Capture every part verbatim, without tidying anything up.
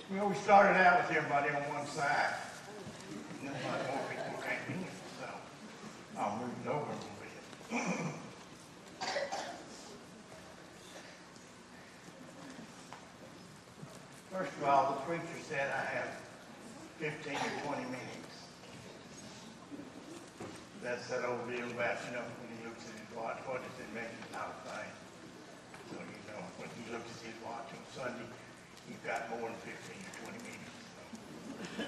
Well, we started out with everybody on one side. And then a lot more people came in, so I'll move it over a little bit. First of all, the preacher said I have fifteen or twenty minutes. That's that old deal about, you know, when he looks at his watch, what does it mean? Not a thing. So, you know, when he looks at his watch on Sunday, you've got more than fifteen or twenty minutes. So.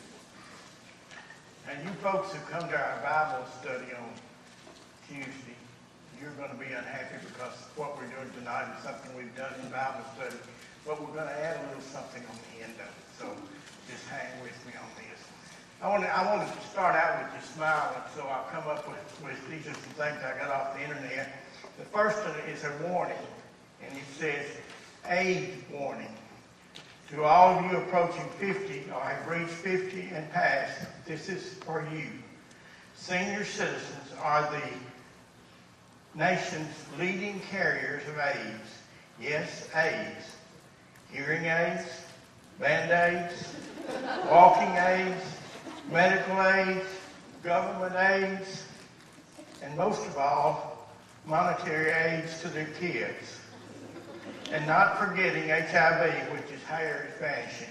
And you folks who come to our Bible study on Tuesday, you're going to be unhappy because what we're doing tonight is something we've done in Bible study, but we're going to add a little something on the end of it. So just hang with me on this. I want to, I want to start out with you smiling, so I'll come up with, with these are some things I got off the internet. The first one is a warning, and it says, age warning. To all of you approaching fifty or have reached fifty and past, this is for you. Senior citizens are the nation's leading carriers of AIDS. Yes, AIDS. Hearing aids, Band-Aids, walking aids, medical aids, government aids, and most of all, monetary aids to their kids. And not forgetting H I V, which is higher is vanishing.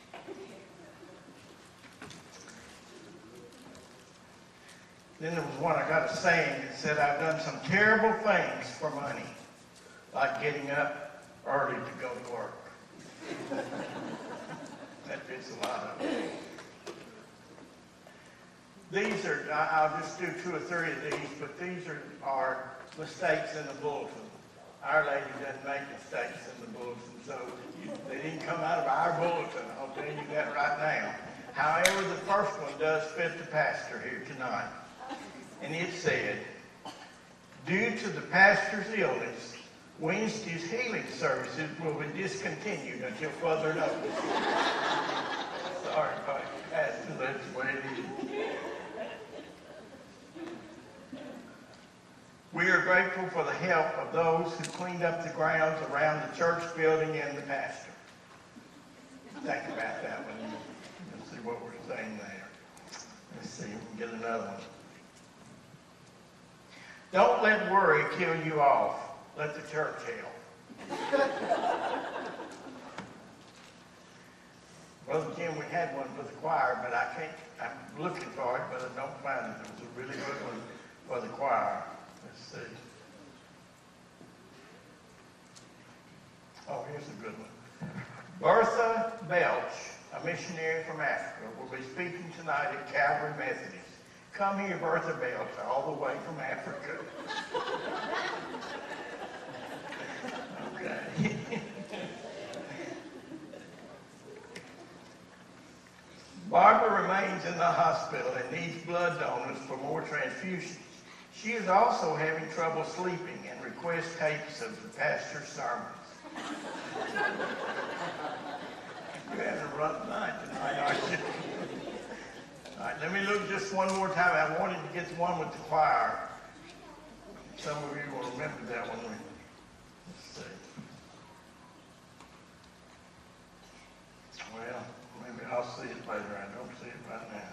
Then there was one, I got a saying that said, I've done some terrible things for money, like getting up early to go to work. That fits a lot of it. These are, I'll just do two or three of these, but these are, are mistakes in the bulletin. Our lady doesn't make mistakes in the bulletin, so you, they didn't come out of our bulletin. I'll tell you that right now. However, the first one does fit the pastor here tonight. And it said, due to the pastor's illness, Wednesday's healing services will be discontinued until further notice. Sorry, Pastor, that's the way it is. We are grateful for the help of those who cleaned up the grounds around the church building and the pastor. Think about that one. Let's see what we're saying there. Let's see if we can get another one. Don't let worry kill you off. Let the church help. Brother Jim, we had one for the choir, but I can't, I'm looking for it, but I don't find it. It was a really good one for the choir. Let's see. Oh, here's a good one. Bertha Belch, a missionary from Africa, will be speaking tonight at Calvary Methodist. Come here, Bertha Belch, all the way from Africa. Okay. Barbara remains in the hospital and needs blood donors for more transfusions. She is also having trouble sleeping and requests tapes of the pastor's sermons. You're having a rough night tonight, aren't you? All right, let me look just one more time. I wanted to get the one with the choir. Some of you will remember that one. Let's see. Well, maybe I'll see it later. I don't see it right now.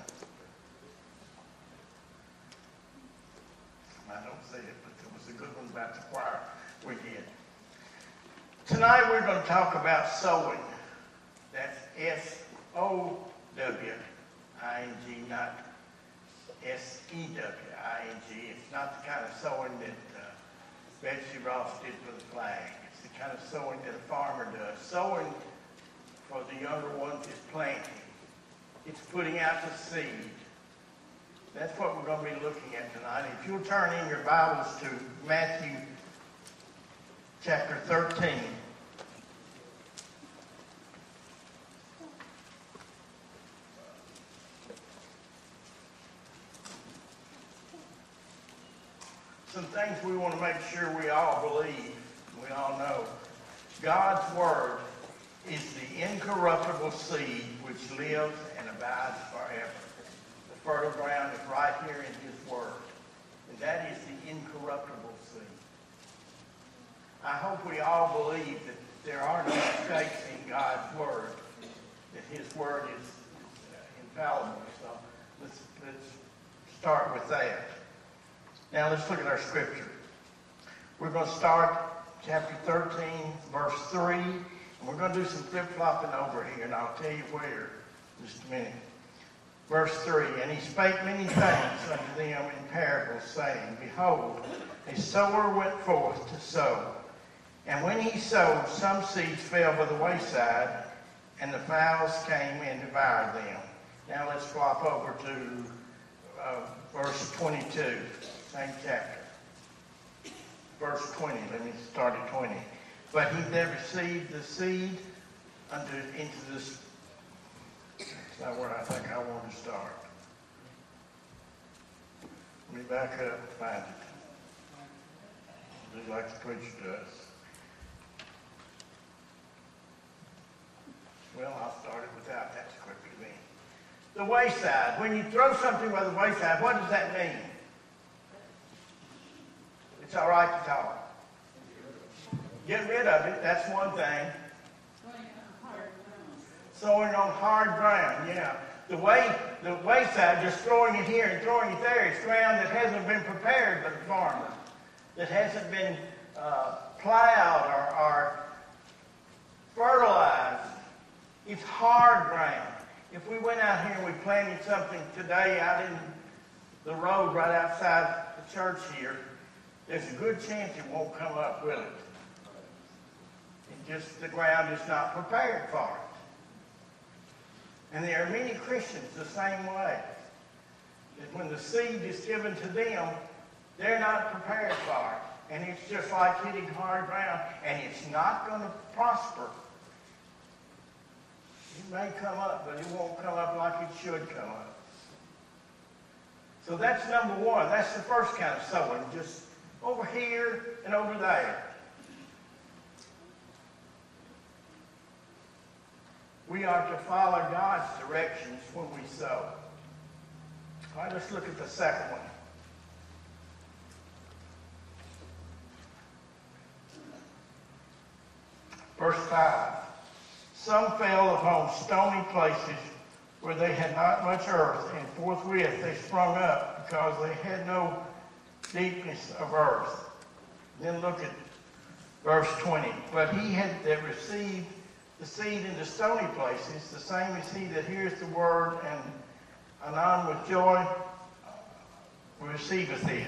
I don't see it, but there was a good one about the choir we did. Tonight we're going to talk about sowing. That's S O W I N G, not S E W I N G. It's not the kind of sowing that uh, Betsy Ross did for the flag. It's the kind of sowing that a farmer does. Sowing, for the younger ones, is planting. It's putting out the seed. That's what we're going to be looking at tonight. If you'll turn in your Bibles to Matthew chapter thirteen. Some things we want to make sure we all believe, we all know. God's Word is the incorruptible seed which lives and abides forever. The fertile ground is right here in His Word. And that is the incorruptible seed. I hope we all believe that there are no mistakes in God's Word. start with that. Now let's look at our scripture. We're going to start chapter thirteen, verse three, and we're going to do some flip-flopping over here, and I'll tell you where in just a minute. Verse three, and he spake many things unto them in parables, saying, Behold, a sower went forth to sow. And when he sowed, some seeds fell by the wayside, and the fowls came and devoured them. Now let's flop over to uh, verse twenty-two, same chapter. Verse twenty, let me start at twenty. But he that received the seed unto, into this, that's not where I think I want to start. Let me back up and find it. Do like the preacher does. Well, I'll start it without that scripture then. The wayside. When you throw something by the wayside, what does that mean? It's all right to talk. Get rid of it, that's one thing. Sowing on hard ground, yeah. The way, the wayside, just throwing it here and throwing it there, it's ground that hasn't been prepared by the farmer, that hasn't been uh, plowed or, or fertilized. It's hard ground. If we went out here and we planted something today out in the road right outside the church here, there's a good chance it won't come up, will it? It just, the ground is not prepared for it. And there are many Christians the same way. That when the seed is given to them, they're not prepared for it. And it's just like hitting hard ground, and it's not going to prosper. It may come up, but it won't come up like it should come up. So that's number one. That's the first kind of sowing, just over here and over there. We are to follow God's directions when we sow. All right, let's look at the second one. Verse five. Some fell upon stony places where they had not much earth, and forthwith they sprung up because they had no deepness of earth. Then look at verse twenty. But he had that received the seed into stony places, the same as he that hears the word and anon with joy receiveth it.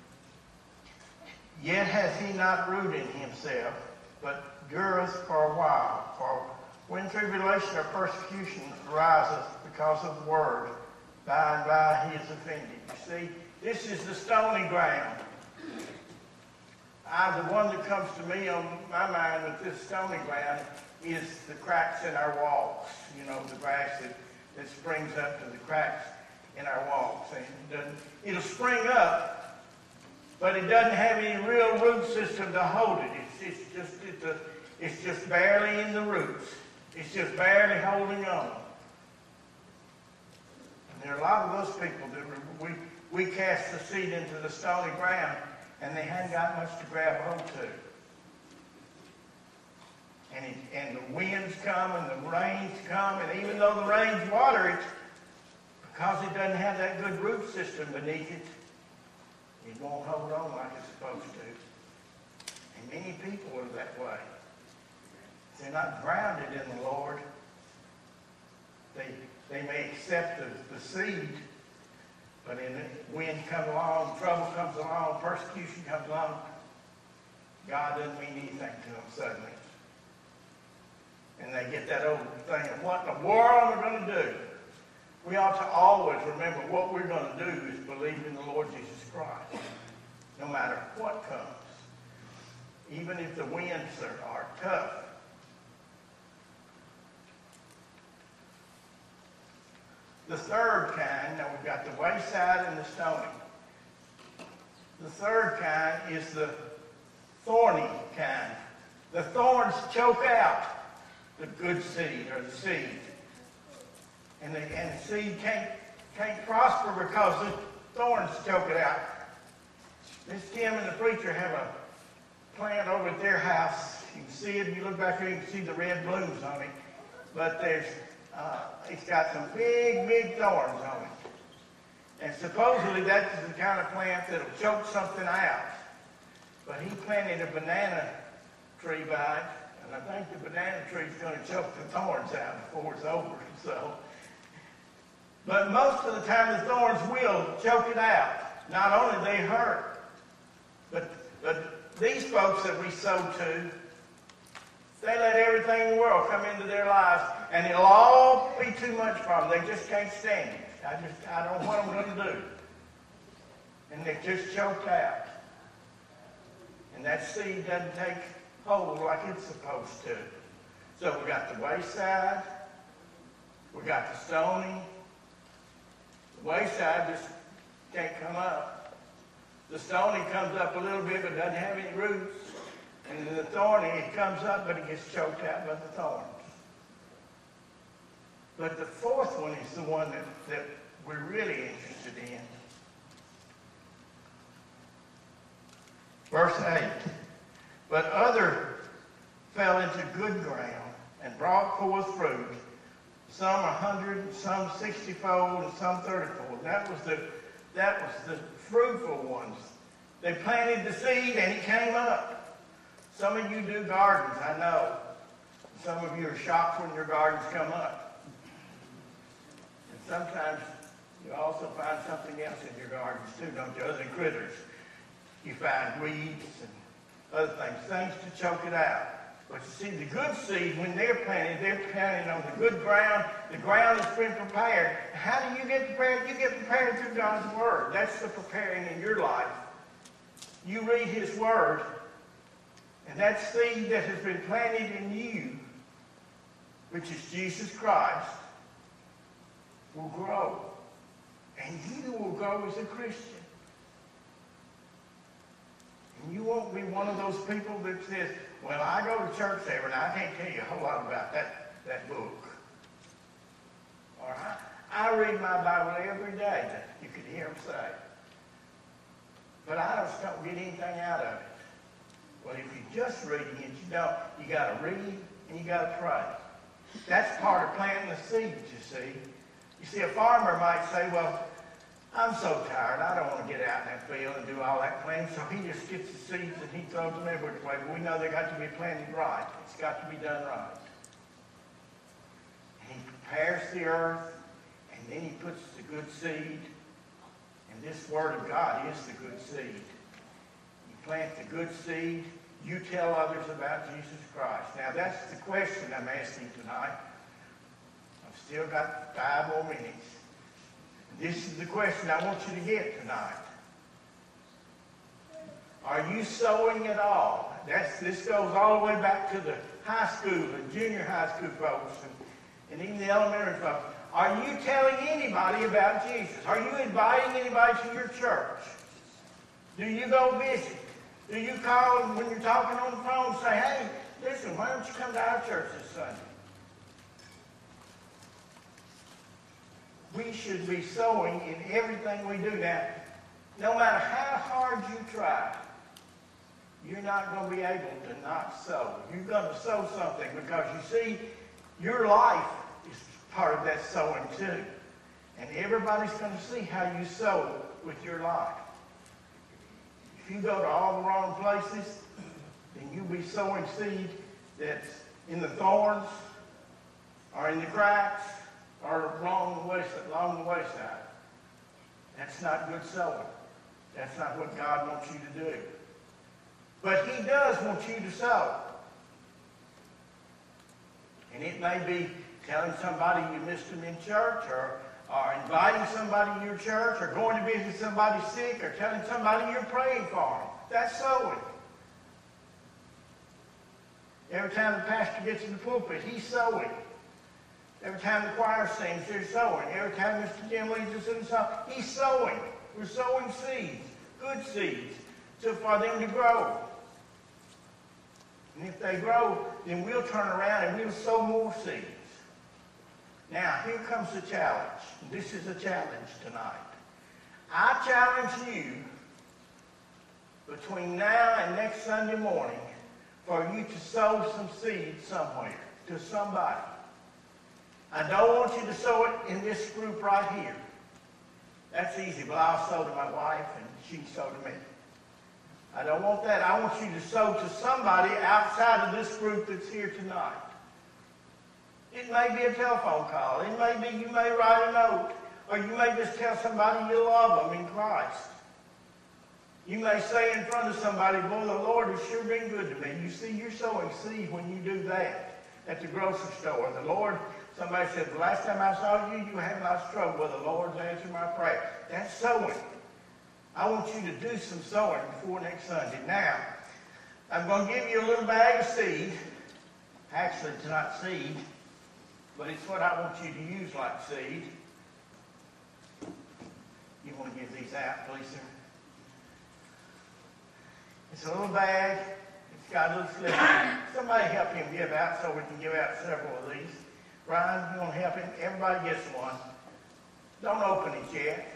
Yet hath he not root in himself, but dureth for a while. For when tribulation or persecution arises because of the word, by and by he is offended. You see, this is the stony ground. I, the one that comes to me on my mind with this stony ground is the cracks in our walls. You know, the grass that, that springs up to the cracks in our walls. And it doesn't, it'll spring up, but it doesn't have any real root system to hold it. It's, it's just it's, a, it's just barely in the roots. It's just barely holding on. And there are a lot of those people that we we cast the seed into the stony ground, and they hadn't got much to grab hold to. And, it, and the winds come and the rains come, and even though the rains water it, because it doesn't have that good root system beneath it, it won't hold on like it's supposed to. And many people are that way. They're not grounded in the Lord. They, they may accept the, the seed, but when the wind comes along, trouble comes along, persecution comes along, God doesn't mean anything to them suddenly. And they get that old thing of what in the world am I going to do? We ought to always remember what we're going to do is believe in the Lord Jesus Christ, no matter what comes. Even if the winds are, are tough. The third kind, now we've got the wayside and the stony. The third kind is the thorny kind. The thorns choke out the good seed or the seed. And the, and the seed can't, can't prosper because the thorns choke it out. Miss Kim and the preacher have a plant over at their house. You can see it, and you look back here, you can see the red blooms on it. But there's, uh, it's got some big, big thorns on it. And supposedly that's the kind of plant that'll choke something out. But he planted a banana tree by it, and I think the banana tree's going to choke the thorns out before it's over. So, but most of the time the thorns will choke it out. Not only they hurt, but, but these folks that we sow to, they let everything in the world come into their lives, and it'll all be too much for them. They just can't stand it. I just, I don't know what I'm going to do. And they're just choked out. And that seed doesn't take hold like it's supposed to. So we got the wayside. We got the stony. The wayside just can't come up. The stony comes up a little bit but doesn't have any roots. And then the thorny, it comes up but it gets choked out by the thorns. But the fourth one is the one that, that we're really interested in. Verse eight. But other fell into good ground and brought forth fruit, some a hundred, some sixty-fold, and some thirty-fold. That was the that was the fruitful ones. They planted the seed and it came up. Some of you do gardens, I know. Some of you are shocked when your gardens come up. And sometimes you also find something else in your gardens too, don't you? Other than critters. You find weeds and other things, things to choke it out. But you see, the good seed, when they're planted, they're planted on the good ground. The ground has been prepared. How do you get prepared? You get prepared through God's Word. That's the preparing in your life. You read His Word, and that seed that has been planted in you, which is Jesus Christ, will grow. And you will grow as a Christian. And you won't be one of those people that says, well, I go to church every night. I can't tell you a whole lot about that, that book. Or I, I read my Bible every day, that you could hear him say. But I just don't get anything out of it. Well, if you're just reading it, you don't. You got to read and you got to pray. That's part of planting the seeds, you see. You see, a farmer might say, well, I'm so tired, I don't want to get out in that field and do all that planting, so he just gets the seeds and he throws them everywhere. But we know they got to be planted right. It's got to be done right. And he prepares the earth, and then he puts the good seed. And this Word of God is the good seed. You plant the good seed, you tell others about Jesus Christ. Now that's the question I'm asking tonight. I've still got five more minutes. This is the question I want you to get tonight. Are you sowing at all? That's, this goes all the way back to the high school and junior high school folks and, and even the elementary folks. Are you telling anybody about Jesus? Are you inviting anybody to your church? Do you go visit? Do you call them when you're talking on the phone and say, hey, listen, why don't you come to our church this Sunday? We should be sowing in everything we do. Now, no matter how hard you try, you're not going to be able to not sow. You're going to sow something because you see, your life is part of that sowing too. And everybody's going to see how you sow with your life. If you go to all the wrong places, then you'll be sowing seed that's in the thorns or in the cracks or along the wayside. Along the wayside. That's not good sowing. That's not what God wants you to do. But He does want you to sow. And it may be telling somebody you missed them in church, or, or inviting somebody to your church, or going to visit somebody sick, or telling somebody you're praying for them. That's sowing. Every time the pastor gets in the pulpit, he's sowing. Every time the choir sings, they're sowing. Every time Mister Jim leads us in the song, he's sowing. We're sowing seeds, good seeds, so for them to grow. And if they grow, then we'll turn around and we'll sow more seeds. Now, here comes the challenge. This is a challenge tonight. I challenge you between now and next Sunday morning for you to sow some seeds somewhere to somebody. I don't want you to sow it in this group right here. That's easy. Well, I'll sow to my wife and she sow to me. I don't want that. I want you to sow to somebody outside of this group that's here tonight. It may be a telephone call. It may be you may write a note. Or you may just tell somebody you love them in Christ. You may say in front of somebody, boy, the Lord has sure been good to me. You see, you're sowing seed when you do that at the grocery store. The Lord, somebody said, the last time I saw you, you had my stroke. Well, the Lord's answered my prayer. That's sowing. I want you to do some sowing before next Sunday. Now, I'm going to give you a little bag of seed. Actually, it's not seed, but it's what I want you to use like seed. You want to give these out, please, sir? It's a little bag. It's got a little slip. Somebody help him give out so we can give out several of these. Ryan, you want to help him? Everybody gets one. Don't open it yet.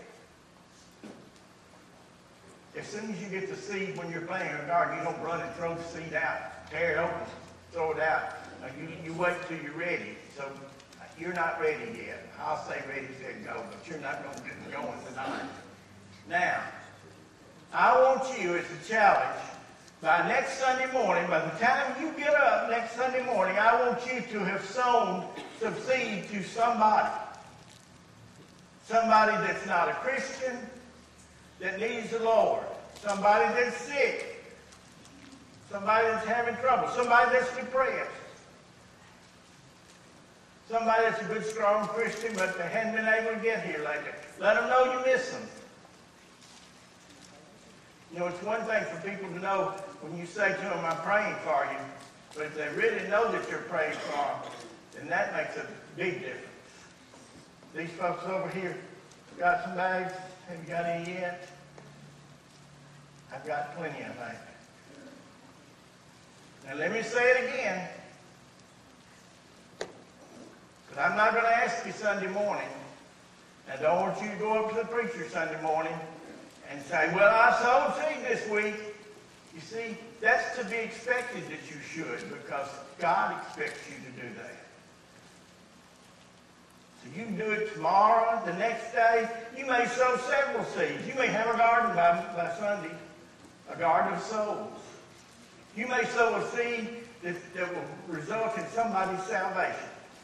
As soon as you get the seed when you're planting a garden, you don't run and throw the seed out. Tear it open. Throw it out. Now, you, you wait till you're ready. So you're not ready yet. I'll say ready, said go, but you're not going to get going tonight. Now, I want you, it's a challenge, by next Sunday morning, by the time you get up next Sunday morning, I want you to have sown some seed to somebody. Somebody that's not a Christian, that needs the Lord. Somebody that's sick. Somebody that's having trouble. Somebody that's depressed. Somebody that's a good, strong Christian, but they hadn't been able to get here lately. Let them know you miss them. You know, it's one thing for people to know when you say to them, I'm praying for you, but if they really know that you're praying for them, then that makes a big difference. These folks over here got some bags. Have you got any yet? I've got plenty, I think. Now let me say it again. But I'm not going to ask you Sunday morning. I don't want you to go up to the preacher Sunday morning and say, well, I sowed seed this week. You see, that's to be expected that you should, because God expects you to do that. So you can do it tomorrow, the next day. You may sow several seeds. You may have a garden by, by Sunday, a garden of souls. You may sow a seed that, that will result in somebody's salvation.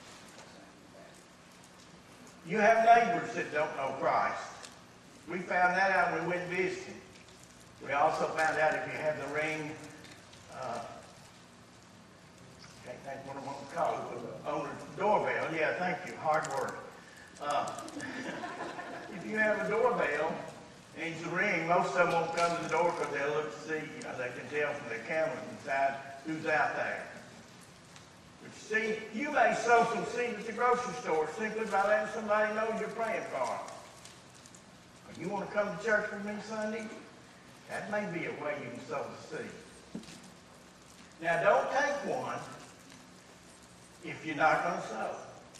You have neighbors that don't know Christ. We found that out when we went visiting. We also found out if you have the ring, uh, can't think what I want to call it, on the doorbell. Yeah, thank you, hard work. Uh, if you have a doorbell, and it's a ring, most of them won't come to the door because they'll look to see, you know, they can tell from the cameras inside who's out there. But you see, you may sow some seed at the grocery store simply by letting somebody know you're praying for them. Or you want to come to church with me Sunday? That may be a way you can sow the seed. Now, don't take one if you're not going to sow.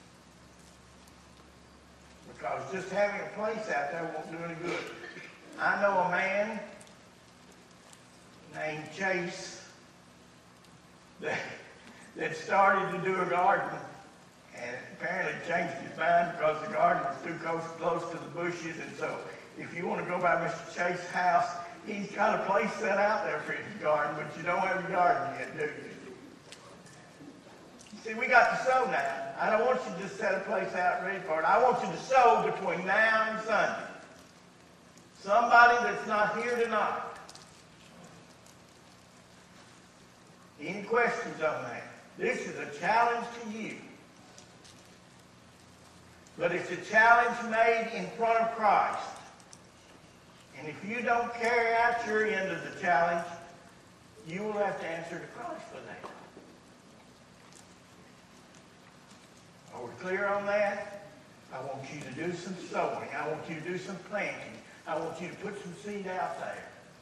Because just having a place out there won't do any good. I know a man named Chase that, that started to do a garden, and apparently changed his mind because the garden was too close, close to the bushes. And so if you want to go by Mister Chase's house, he's got a place set out there for his garden, but you don't have a garden yet, do you? See, we got to sow now. I don't want you to just set a place out ready for it. I want you to sow between now and Sunday. Somebody that's not here tonight. Any questions on that? This is a challenge to you. But it's a challenge made in front of Christ. And if you don't carry out your end of the challenge, you will have to answer to Christ for that. Are we clear on that? I want you to do some sowing. I want you to do some planting. I want you to put some seed out there.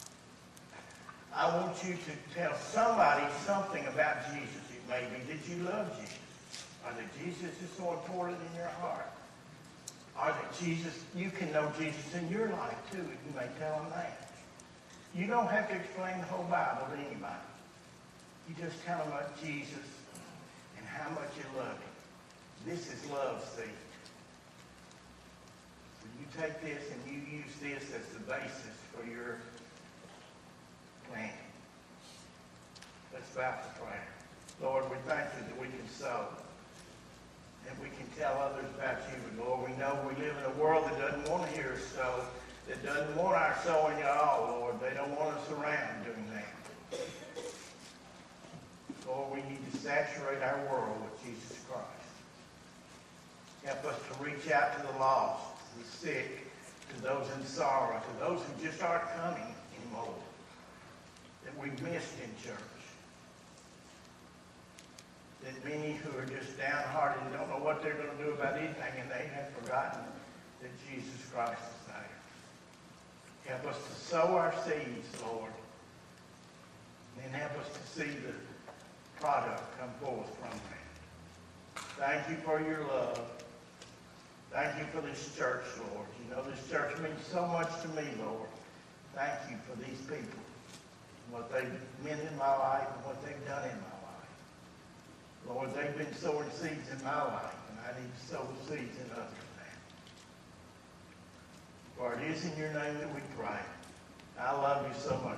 I want you to tell somebody something about Jesus. It may be that you love Jesus, or that Jesus is so important in your heart, or that Jesus, you can know Jesus in your life too, and you may tell them that. You don't have to explain the whole Bible to anybody. You just tell them about Jesus and how much you love him. This is love seed. So you take this and you use this as the basis for your plan. Let's bow for prayer. Lord, we thank you that we can sow. And we can tell others about you. But Lord, we know we live in a world that doesn't want to hear us sow, that doesn't want our sowing at all, Lord. They don't want us around doing that. Lord, we need to saturate our world with Jesus Christ. Help us to reach out to the lost, to the sick, to those in sorrow, to those who just aren't coming anymore, that we missed in church. That many who are just downhearted and don't know what they're going to do about anything, and they have forgotten that Jesus Christ is there. Help us to sow our seeds, Lord, and then help us to see the product come forth from that. Thank you for your love. Thank you for this church, Lord. You know this church means so much to me, Lord. Thank you for these people, what they've meant in my life and what they've done in my life. Lord, they've been sowing seeds in my life, and I need to sow seeds in others now. For it is in your name that we pray. I love you so much.